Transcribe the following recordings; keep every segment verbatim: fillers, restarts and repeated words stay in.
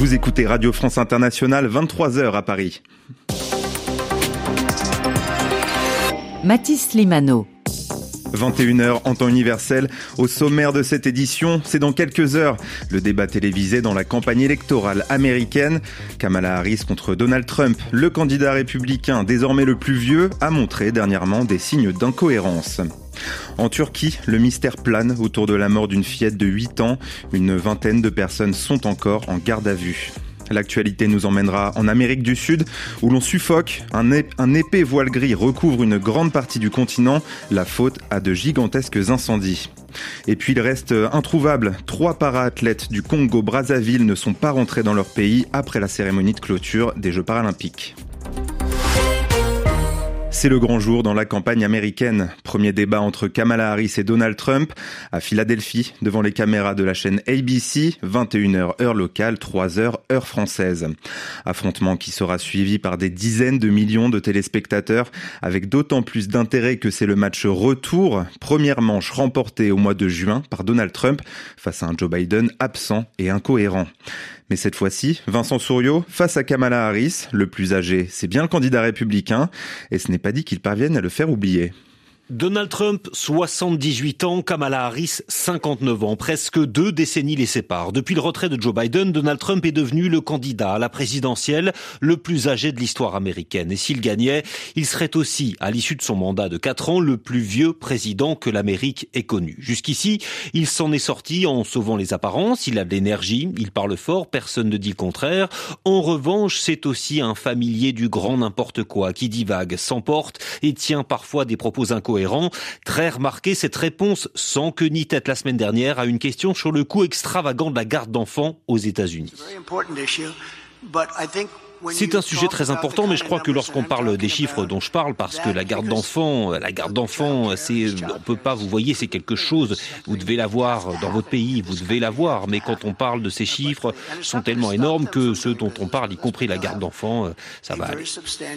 Vous écoutez Radio France Internationale, vingt-trois heures à Paris. Mathis Limano. vingt et une heures en temps universel. Au sommaire de cette édition, c'est dans quelques heures le débat télévisé dans la campagne électorale américaine. Kamala Harris contre Donald Trump, le candidat républicain désormais le plus vieux, a montré dernièrement des signes d'incohérence. En Turquie, le mystère plane autour de la mort d'une fillette de huit ans. Une vingtaine de personnes sont encore en garde à vue. L'actualité nous emmènera en Amérique du Sud, où l'on suffoque. Un, ép- un épais voile gris recouvre une grande partie du continent, la faute à de gigantesques incendies. Et puis il reste introuvable. Trois para-athlètes du Congo-Brazzaville ne sont pas rentrés dans leur pays après la cérémonie de clôture des Jeux paralympiques. C'est le grand jour dans la campagne américaine. Premier débat entre Kamala Harris et Donald Trump à Philadelphie, devant les caméras de la chaîne A B C, vingt et une heures heure locale, trois heures heure française. Affrontement qui sera suivi par des dizaines de millions de téléspectateurs, avec d'autant plus d'intérêt que c'est le match retour, première manche remportée au mois de juin par Donald Trump face à un Joe Biden absent et incohérent. Mais cette fois-ci, Vincent Souriau, face à Kamala Harris, le plus âgé, c'est bien le candidat républicain, et ce n'est pas dit qu'il parvienne à le faire oublier. Donald Trump, soixante-dix-huit ans, Kamala Harris, cinquante-neuf ans. Presque deux décennies les séparent. Depuis le retrait de Joe Biden, Donald Trump est devenu le candidat à la présidentielle le plus âgé de l'histoire américaine. Et s'il gagnait, il serait aussi, à l'issue de son mandat de quatre ans, le plus vieux président que l'Amérique ait connu. Jusqu'ici, il s'en est sorti en sauvant les apparences. Il a de l'énergie, il parle fort, personne ne dit le contraire. En revanche, c'est aussi un familier du grand n'importe quoi, qui divague, s'emporte et tient parfois des propos incohérents. Très remarqué cette réponse sans queue ni tête la semaine dernière à une question sur le coût extravagant de la garde d'enfants aux États-Unis. C'est un sujet très important, mais je crois que lorsqu'on parle des chiffres dont je parle, parce que la garde d'enfants, la garde d'enfants, c'est, on peut pas, vous voyez, c'est quelque chose, vous devez l'avoir dans votre pays, vous devez l'avoir, mais quand on parle de ces chiffres, sont tellement énormes que ceux dont on parle, y compris la garde d'enfants, ça va aller.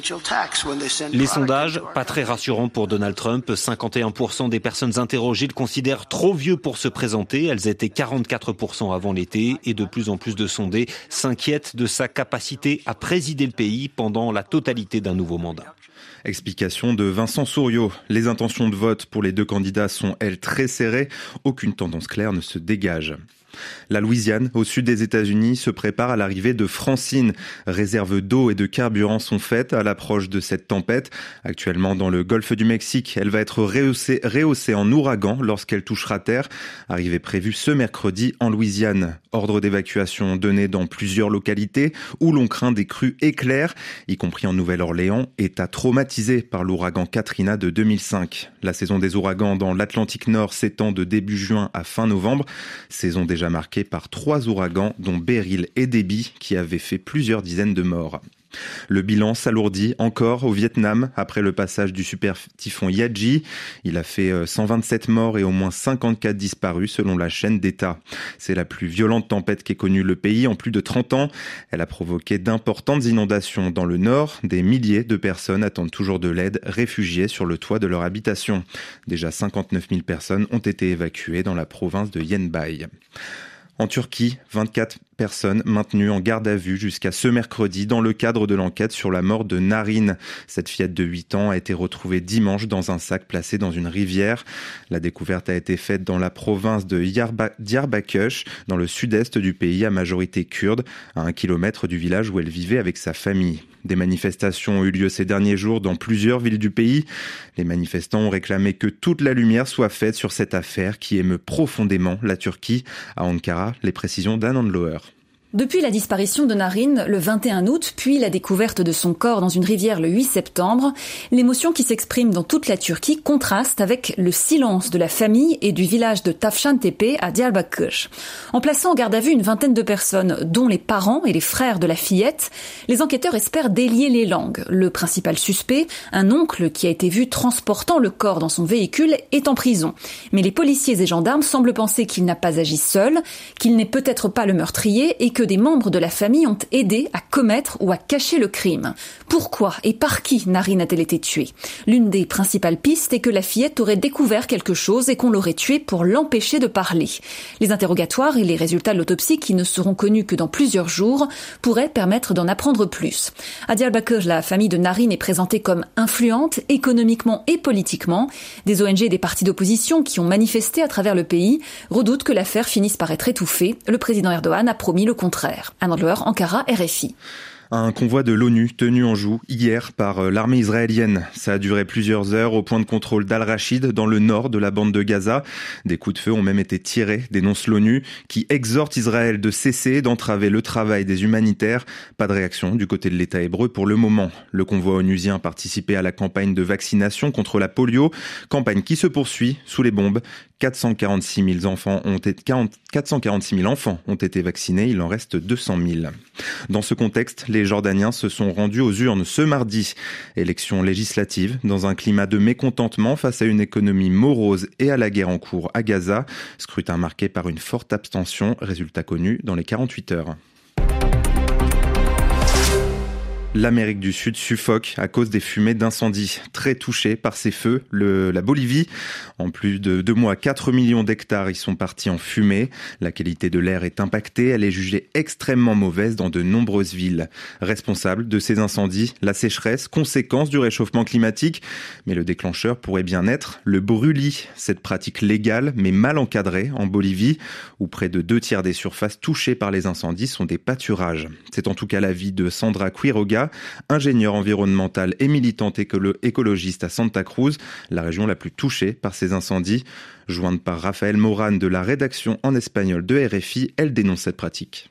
Les sondages, pas très rassurants pour Donald Trump, cinquante et un pour cent des personnes interrogées le considèrent trop vieux pour se présenter, elles étaient quarante-quatre pour cent avant l'été, et de plus en plus de sondés s'inquiètent de sa capacité à présider le pays pendant la totalité d'un nouveau mandat. Explication de Vincent Souriau. Les intentions de vote pour les deux candidats sont, elles, très serrées. Aucune tendance claire ne se dégage. La Louisiane, au sud des États-Unis, se prépare à l'arrivée de Francine. Réserves d'eau et de carburant sont faites à l'approche de cette tempête. Actuellement dans le golfe du Mexique, elle va être rehaussée, rehaussée en ouragan lorsqu'elle touchera terre. Arrivée prévue ce mercredi en Louisiane. Ordre d'évacuation donné dans plusieurs localités où l'on craint des crues éclairs, y compris en Nouvelle-Orléans, état traumatisé par l'ouragan Katrina de deux mille cinq. La saison des ouragans dans l'Atlantique Nord s'étend de début juin à fin novembre. Saison déjà marquée par trois ouragans, dont Beryl et Debby, qui avaient fait plusieurs dizaines de morts. Le bilan s'alourdit encore au Vietnam après le passage du super typhon Yagi. Il a fait cent vingt-sept morts et au moins cinquante-quatre disparus selon la chaîne d'État. C'est la plus violente tempête qu'ait connue le pays en plus de trente ans. Elle a provoqué d'importantes inondations dans le nord. Des milliers de personnes attendent toujours de l'aide, réfugiées sur le toit de leur habitation. Déjà cinquante-neuf mille personnes ont été évacuées dans la province de Yenbai. En Turquie, vingt-quatre personnes maintenues en garde à vue jusqu'à ce mercredi dans le cadre de l'enquête sur la mort de Narine. Cette fillette de huit ans a été retrouvée dimanche dans un sac placé dans une rivière. La découverte a été faite dans la province de Diyarbakır, dans le sud-est du pays à majorité kurde, à un kilomètre du village où elle vivait avec sa famille. Des manifestations ont eu lieu ces derniers jours dans plusieurs villes du pays. Les manifestants ont réclamé que toute la lumière soit faite sur cette affaire qui émeut profondément la Turquie. À Ankara, les précisions d'Anand Loher. Depuis la disparition de Narine le vingt et un août, puis la découverte de son corps dans une rivière le huit septembre, l'émotion qui s'exprime dans toute la Turquie contraste avec le silence de la famille et du village de Tavşantepe à Diyarbakır. En plaçant en garde à vue une vingtaine de personnes, dont les parents et les frères de la fillette, les enquêteurs espèrent délier les langues. Le principal suspect, un oncle qui a été vu transportant le corps dans son véhicule, est en prison. Mais les policiers et gendarmes semblent penser qu'il n'a pas agi seul, qu'il n'est peut-être pas le meurtrier et que que des membres de la famille ont aidé à commettre ou à cacher le crime. Pourquoi et par qui Narine a-t-elle été tuée ? L'une des principales pistes est que la fillette aurait découvert quelque chose et qu'on l'aurait tuée pour l'empêcher de parler. Les interrogatoires et les résultats de l'autopsie, qui ne seront connus que dans plusieurs jours, pourraient permettre d'en apprendre plus. À Diyarbakır, la famille de Narine est présentée comme influente économiquement et politiquement. Des O N G et des partis d'opposition qui ont manifesté à travers le pays redoutent que l'affaire finisse par être étouffée. Le président Erdogan a promis le contraire. Anne Andler, Ankara, R F I. Un convoi de l'ONU tenu en joue hier par l'armée israélienne. Ça a duré plusieurs heures au point de contrôle d'Al-Rachid dans le nord de la bande de Gaza. Des coups de feu ont même été tirés, dénonce l'ONU, qui exhorte Israël de cesser d'entraver le travail des humanitaires. Pas de réaction du côté de l'État hébreu pour le moment. Le convoi onusien participait à la campagne de vaccination contre la polio, campagne qui se poursuit sous les bombes. quatre cent quarante-six mille enfants ont été, quatre cent quarante-six mille enfants ont été vaccinés, il en reste deux cent mille. Dans ce contexte, les Jordaniens se sont rendus aux urnes ce mardi. Élection législative dans un climat de mécontentement face à une économie morose et à la guerre en cours à Gaza. Scrutin marqué par une forte abstention, résultat connu dans les quarante-huit heures. L'Amérique du Sud suffoque à cause des fumées d'incendie. Très touchée par ces feux, le, la Bolivie. En plus de deux mois, quatre millions d'hectares y sont partis en fumée. La qualité de l'air est impactée. Elle est jugée extrêmement mauvaise dans de nombreuses villes. Responsable de ces incendies, la sécheresse, conséquence du réchauffement climatique. Mais le déclencheur pourrait bien être le brûlis. Cette pratique légale mais mal encadrée en Bolivie, où près de deux tiers des surfaces touchées par les incendies sont des pâturages. C'est en tout cas l'avis de Sandra Quiroga, ingénieure environnementale et militante écolo- écologiste à Santa Cruz, la région la plus touchée par ces incendies. Jointe par Raphaël Moran de la rédaction en espagnol de R F I, elle dénonce cette pratique.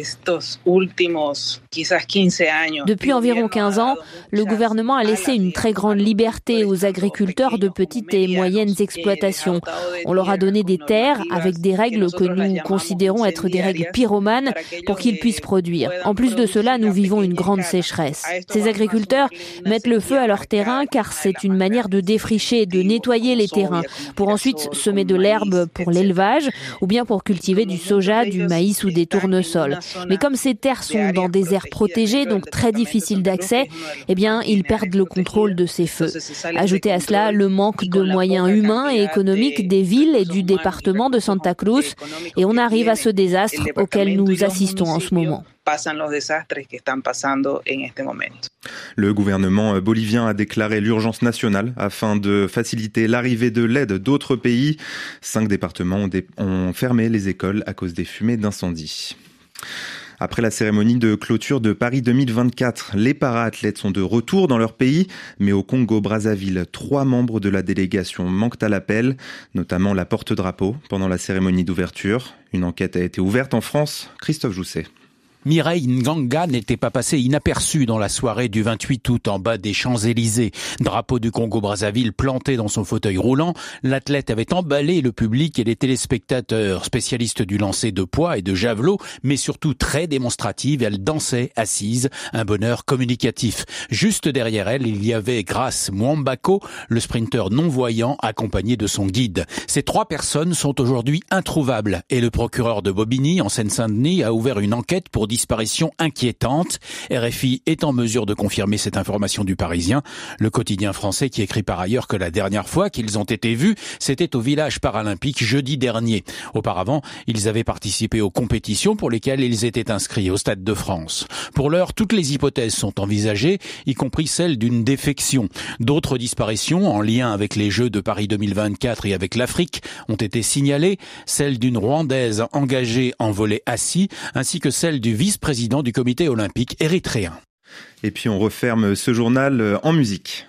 Depuis environ quinze ans, le gouvernement a laissé une très grande liberté aux agriculteurs de petites et moyennes exploitations. On leur a donné des terres avec des règles que nous considérons être des règles pyromanes pour qu'ils puissent produire. En plus de cela, nous vivons une grande sécheresse. Ces agriculteurs mettent le feu à leurs terrains car c'est une manière de défricher, de nettoyer les terrains pour ensuite semer de l'herbe pour l'élevage ou bien pour cultiver du soja, du maïs ou des tournesols. Mais comme ces terres sont dans des aires protégées, donc très difficiles d'accès, eh bien, ils perdent le contrôle de ces feux. Ajoutez à cela le manque de moyens humains et économiques des villes et du département de Santa Cruz, et on arrive à ce désastre auquel nous assistons en ce moment. Le gouvernement bolivien a déclaré l'urgence nationale afin de faciliter l'arrivée de l'aide d'autres pays. Cinq départements ont, dé- ont fermé les écoles à cause des fumées d'incendie. Après la cérémonie de clôture de Paris deux mille vingt-quatre, les para-athlètes sont de retour dans leur pays, mais au Congo-Brazzaville, trois membres de la délégation manquent à l'appel, notamment la porte-drapeau pendant la cérémonie d'ouverture. Une enquête a été ouverte en France. Christophe Jousset. Mireille Nganga n'était pas passée inaperçue dans la soirée du vingt-huit août en bas des Champs-Élysées. Drapeau du Congo-Brazzaville planté dans son fauteuil roulant, l'athlète avait emballé le public et les téléspectateurs. Spécialiste du lancer de poids et de javelot, mais surtout très démonstrative, elle dansait assise, un bonheur communicatif. Juste derrière elle, il y avait Grace Mwambako, le sprinteur non-voyant accompagné de son guide. Ces trois personnes sont aujourd'hui introuvables et le procureur de Bobigny, en Seine-Saint-Denis, a ouvert une enquête pour disparition inquiétante. R F I est en mesure de confirmer cette information du Parisien. Le quotidien français qui écrit par ailleurs que la dernière fois qu'ils ont été vus, c'était au village paralympique jeudi dernier. Auparavant, ils avaient participé aux compétitions pour lesquelles ils étaient inscrits au Stade de France. Pour l'heure, toutes les hypothèses sont envisagées, y compris celle d'une défection. D'autres disparitions en lien avec les Jeux de Paris deux mille vingt-quatre et avec l'Afrique ont été signalées, celle d'une Rwandaise engagée en volley assis, ainsi que celle du vice-président du comité olympique érythréen. Et puis on referme ce journal en musique.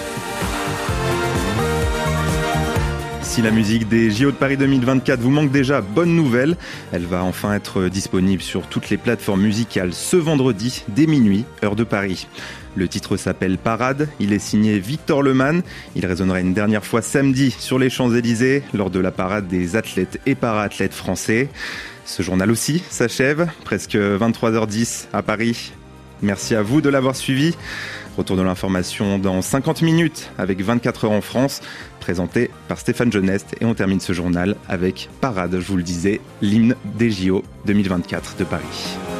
Si la musique des J O de Paris deux mille vingt-quatre vous manque déjà, bonne nouvelle. Elle va enfin être disponible sur toutes les plateformes musicales ce vendredi, dès minuit, heure de Paris. Le titre s'appelle Parade, il est signé Victor Lemann. Il résonnera une dernière fois samedi sur les Champs-Élysées lors de la parade des athlètes et para-athlètes français. Ce journal aussi s'achève, presque vingt-trois heures dix à Paris. Merci à vous de l'avoir suivi. Retour de l'information dans cinquante minutes avec vingt-quatre heures en France, présenté par Stéphane Genest. Et on termine ce journal avec Parade, je vous le disais, l'hymne des J O deux mille vingt-quatre de Paris.